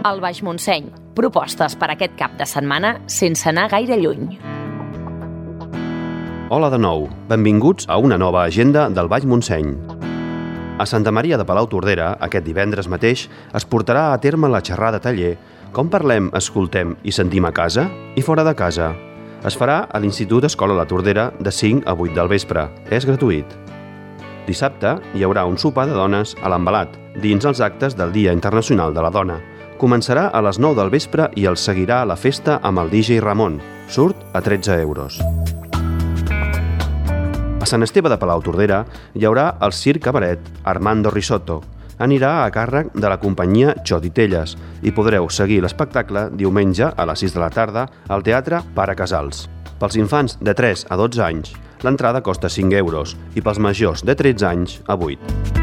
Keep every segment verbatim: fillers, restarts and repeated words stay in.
al Baix Montseny. Propostes per aquest cap de setmana sense anar gaire lluny. Hola de nou, benvinguts a una nova agenda del Baix Montseny. A Santa Maria de Palautordera, aquest divendres mateix, es portarà a terme la xerrada taller Com parlem, escoltem i sentim a casa i fora de casa. Es farà a l'Institut Escola La Tordera de cinc a vuit del vespre. És gratuït. Dissabte hi haurà un sopar de dones a l'Envelat, dins els actes del Dia Internacional de la Dona. Començarà a les nou del vespre i el seguirà a la festa amb el D J Ramon. Surt a tretze euros. A Sant Esteve de Palautordera hi haurà el circ cabaret Armando Risotto. Anirà a càrrec de la companyia Xoditelles i podreu seguir l'espectacle diumenge a les sis de la tarda al Teatre Pare Casals. Pels infants de tres a dotze anys, l'entrada costa cinc euros i pels majors de tretze anys a vuit.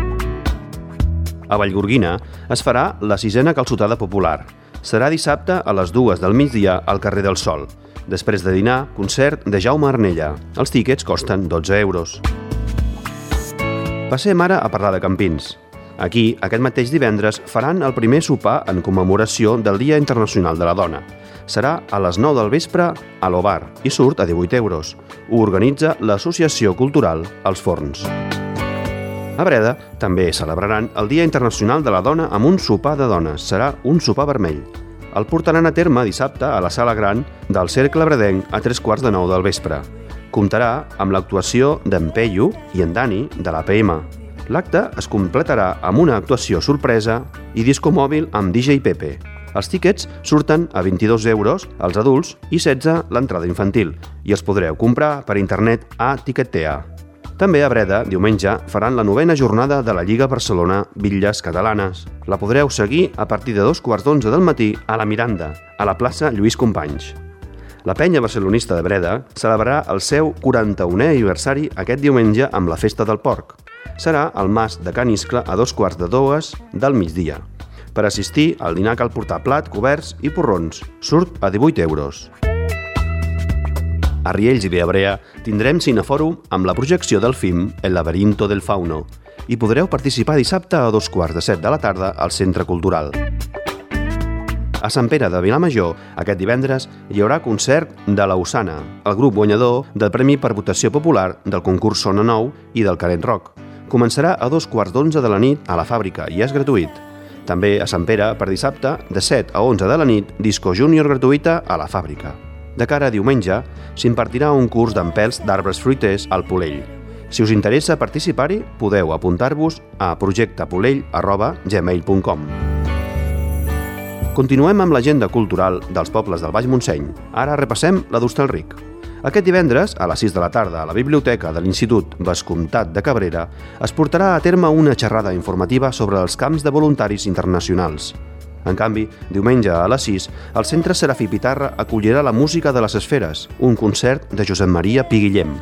A Vallgorguina es farà la sisena calçotada popular. Serà dissabte a les dues del migdia al carrer del Sol. Després de dinar, concert de Jaume Arnella. Els tíquets costen dotze euros. Passem ara a parlar de Campins. Aquí, aquest mateix divendres, faran el primer sopar en commemoració del Dia Internacional de la Dona. Serà a les nou del vespre a l'Obar i surt a divuit euros. Ho organitza l'Associació Cultural Els Forns. A Breda també celebraran el Dia Internacional de la Dona amb un sopar de dones. Serà un sopar vermell. El portaran a terme dissabte a la sala gran del Cercle Bredenc a tres quarts de nou del vespre. Comptarà amb l'actuació d'en Peyu i en Dani de l'A P M. L'acte es completarà amb una actuació sorpresa i disco mòbil amb D J Pepe. Els tíquets surten a vint-i-dos euros als adults i setze l'entrada infantil i els podreu comprar per internet a Tiquetea. També a Breda, diumenge, faran la novena jornada de la Lliga Barcelona Bitlles Catalanes. La podreu seguir a partir de dos quarts d'onze del matí a la Miranda, a la plaça Lluís Companys. La penya barcelonista de Breda celebrarà el seu quaranta-unè aniversari aquest diumenge amb la Festa del Porc. Serà al Mas de Can Iscle a dos quarts de dues del migdia. Per assistir, al dinar cal portar plat, coberts i porrons. Surt a divuit euros. A Riells i Viabrea tindrem cinefòrum amb la projecció del film El laberinto del fauno i podreu participar dissabte a dos quarts de set de la tarda al Centre Cultural. A Sant Pere de Vilamajor, aquest divendres, hi haurà concert de la Usana, el grup guanyador del Premi per Votació Popular del concurs Sona Nou i del Canet Rock. Començarà a dos quarts d'onze de la nit a la Fàbrica i és gratuït. També a Sant Pere, per dissabte, de set a onze de la nit, disco júnior gratuïta a la Fàbrica. De cara a diumenge, s'impartirà un curs d'empels d'arbres fruiters al Polell. Si us interessa participar-hi, podeu apuntar-vos a projectapolell arroba gmail punt com. Continuem amb l'agenda cultural dels pobles del Baix Montseny. Ara repassem la d'Hostalric. Aquest divendres, a les sis de la tarda, a la biblioteca de l'Institut Vescomtat de Cabrera, es portarà a terme una xerrada informativa sobre els camps de voluntaris internacionals. En canvi, diumenge a les sis, el Centre Serafí Pitarra acollirà la música de les esferes, un concert de Josep Maria Piguillem.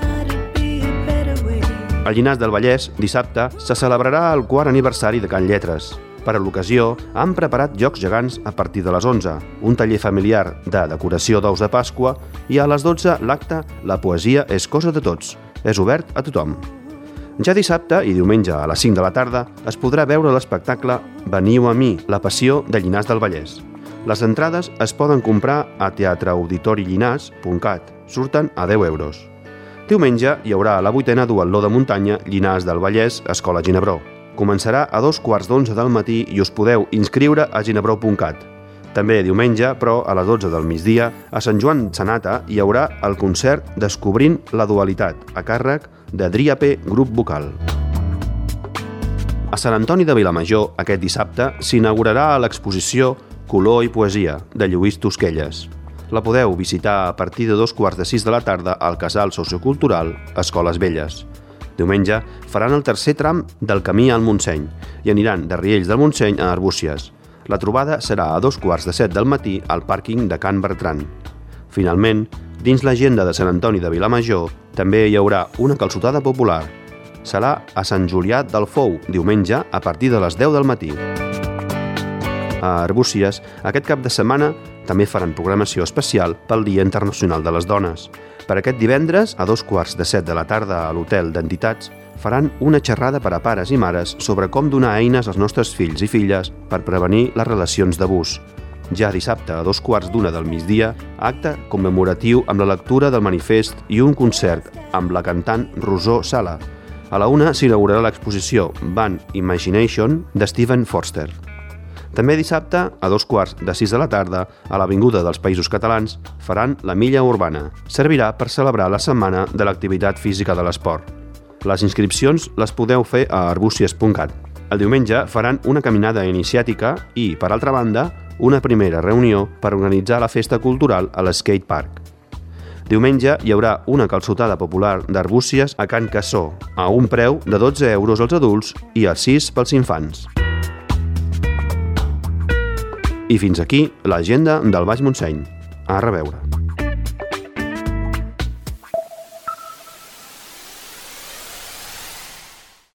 A Llinars del Vallès, dissabte, se celebrarà el quart aniversari de Can Lletres. Per a l'ocasió, han preparat jocs gegants a partir de les onze, un taller familiar de decoració d'ous de Pasqua i a les dotze l'acte La poesia és cosa de tots. És obert a tothom. Ja dissabte i diumenge a les cinc de la tarda es podrà veure l'espectacle Veniu a mi, la passió de Llinars del Vallès. Les entrades es poden comprar a teatreauditorilllinars punt cat. Surten a deu euros. Diumenge hi haurà la vuitena duatló de muntanya Llinars del Vallès, Escola Ginebró. Començarà a dos quarts d'onze del matí i us podeu inscriure a ginebró punt cat. També diumenge, però a les dotze del migdia, a Sant Joan Sanata hi haurà el concert Descobrint la dualitat, a càrrec de Driape Grup Vocal. A Sant Antoni de Vilamajor, aquest dissabte, s'inaugurarà l'exposició Color i poesia, de Lluís Tosquelles. La podeu visitar a partir de dos quarts de sis de la tarda al Casal Sociocultural Escoles Velles. Diumenge faran el tercer tram del camí al Montseny i aniran de Riells del Montseny a Arbúcies. La trobada serà a dos quarts de set del matí al pàrquing de Can Bertran. Finalment, dins l'agenda de Sant Antoni de Vilamajor, també hi haurà una calçotada popular. Serà a Sant Julià del Fou, diumenge, a partir de les deu del matí. A Arbúcies, aquest cap de setmana, també faran programació especial pel Dia Internacional de les Dones. Per aquest divendres, a dos quarts de set de la tarda a l'Hotel d'Entitats, faran una xerrada per a pares i mares sobre com donar eines als nostres fills i filles per prevenir les relacions d'abús. Ja dissabte a dos quarts d'una del migdia, acte commemoratiu amb la lectura del manifest i un concert amb la cantant Rosó Sala. A la una s'inaugurarà l'exposició Band Imagination de Stephen Forster. També dissabte, a dos quarts de sis de la tarda, a l'Avinguda dels Països Catalans, faran la Milla Urbana. Servirà per celebrar la Setmana de l'Activitat Física de l'Esport. Les inscripcions les podeu fer a arbúcies punt cat. El diumenge faran una caminada iniciàtica i, per altra banda, una primera reunió per organitzar la festa cultural a l'Skate Park. Diumenge hi haurà una calçotada popular d'arbúcies a Can Cassó, a un preu de dotze euros als adults i a sis pels infants. I fins aquí l'agenda del Baix Montseny. A reveure.